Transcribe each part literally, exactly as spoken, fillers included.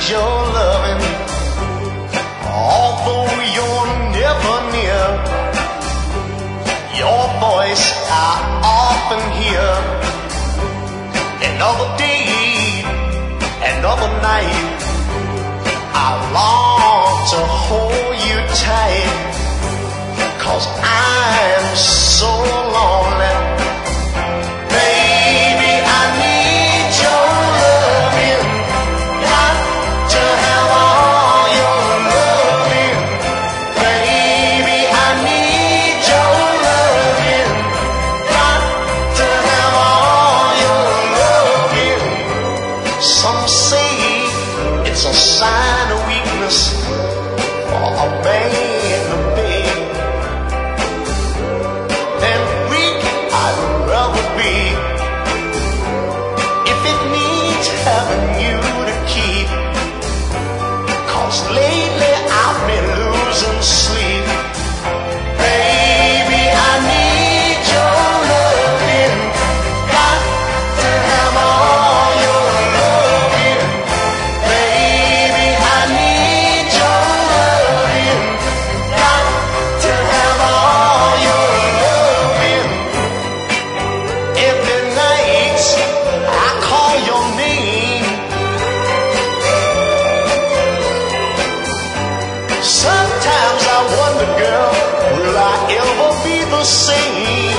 your loving, although you're never near. Your voice I often hear. Another day, another night, I long to hold you tight, 'cause I'm so lonely. Baby, I need your loving, got to have all your loving. Baby, I need your loving, got to have all your loving. Some say it's a sign of weakness for a man to beg. Then weak I'd rather be, if it means having you to keep. 'Cause lately I've been losing sleep. Baby, I need your loving, got to have all your loving. Baby, I need your loving, got to have all your loving. Every night I call your name. Sometimes I wonder, girl, will I ever be the same?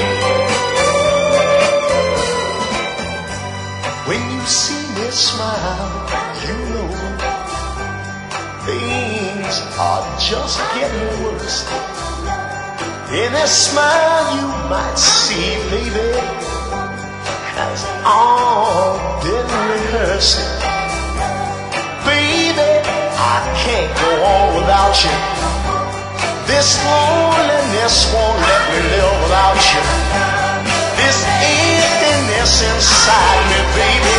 When you see me smile, you know things are just getting worse. In a smile you might see, baby, has all been rehearsed. Baby, I can't go on without you. This loneliness won't let me live without you. This emptiness inside me, baby,